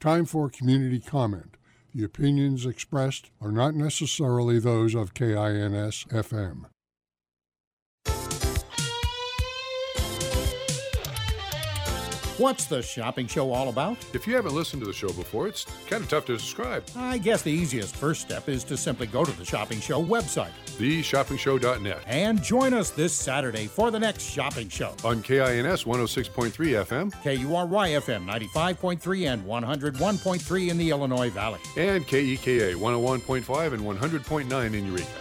Time for community comment. The opinions expressed are not necessarily those of KINS FM. What's the shopping show all about? If you haven't listened to the show before, it's kind of tough to describe. I guess the easiest first step is to simply go to the Shopping Show website, theshoppingshow.net, and join us this Saturday for the next shopping show. On KINS 106.3 FM, KURY FM 95.3 and 101.3 in the Illinois Valley, and KEKA 101.5 and 100.9 in Eureka.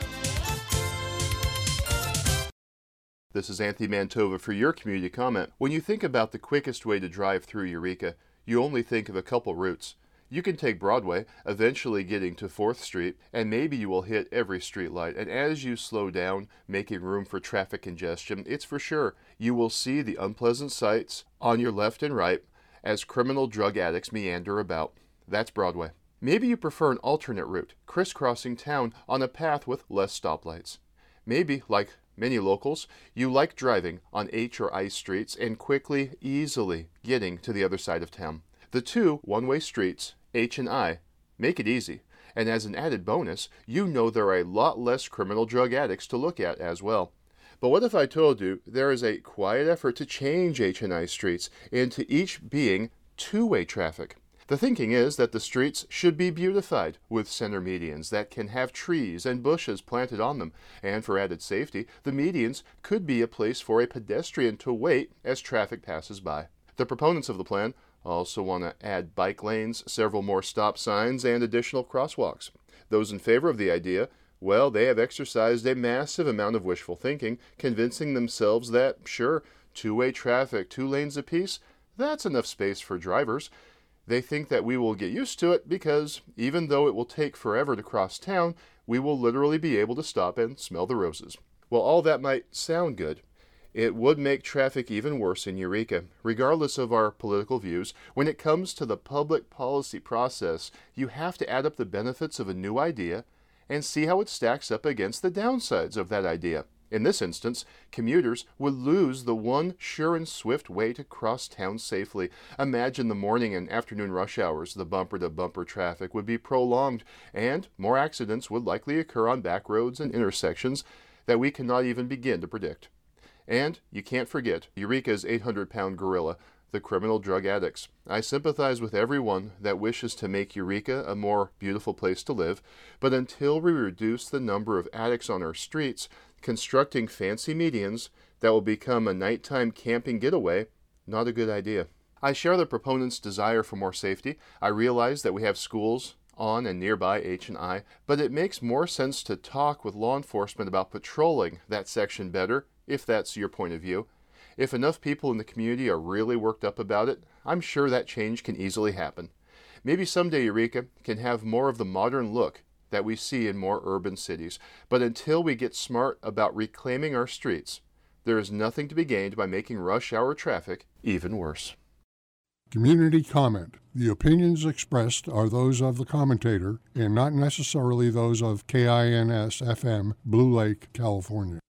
This is Anthony Mantova for your community comment. When you think about the quickest way to drive through Eureka, you only think of a couple routes. You can take Broadway, eventually getting to 4th Street, and maybe you will hit every street light. And as you slow down, making room for traffic congestion, it's for sure you will see the unpleasant sights on your left and right as criminal drug addicts meander about. That's Broadway. Maybe you prefer an alternate route, crisscrossing town on a path with less stoplights. Maybe, like many locals, you like driving on H or I streets and quickly, easily getting to the other side of town. The two one-way streets, H and I, make it easy. And as an added bonus, you know there are a lot less criminal drug addicts to look at as well. But what if I told you there is a quiet effort to change H and I streets into each being two-way traffic? The thinking is that the streets should be beautified with center medians that can have trees and bushes planted on them, and for added safety, the medians could be a place for a pedestrian to wait as traffic passes by. The proponents of the plan also want to add bike lanes, several more stop signs, and additional crosswalks. Those in favor of the idea, well, they have exercised a massive amount of wishful thinking, convincing themselves that, sure, two-way traffic, 2 lanes apiece, that's enough space for drivers. They think that we will get used to it because even though it will take forever to cross town, we will literally be able to stop and smell the roses. Well, all that might sound good. It would make traffic even worse in Eureka. Regardless of our political views, when it comes to the public policy process, you have to add up the benefits of a new idea and see how it stacks up against the downsides of that idea. In this instance, commuters would lose the one sure and swift way to cross town safely. Imagine the morning and afternoon rush hours. The bumper-to-bumper traffic would be prolonged, and more accidents would likely occur on back roads and intersections that we cannot even begin to predict. And you can't forget Eureka's 800-pound gorilla, the criminal drug addicts. I sympathize with everyone that wishes to make Eureka a more beautiful place to live, but until we reduce the number of addicts on our streets, constructing fancy medians that will become a nighttime camping getaway, not a good idea. I share the proponents' desire for more safety. I realize that we have schools on and nearby H and I, but it makes more sense to talk with law enforcement about patrolling that section better, if that's your point of view. If enough people in the community are really worked up about it, I'm sure that change can easily happen. Maybe someday Eureka can have more of the modern look that we see in more urban cities. But until we get smart about reclaiming our streets, there is nothing to be gained by making rush hour traffic even worse. Community comment. The opinions expressed are those of the commentator and not necessarily those of KINS FM, Blue Lake, California.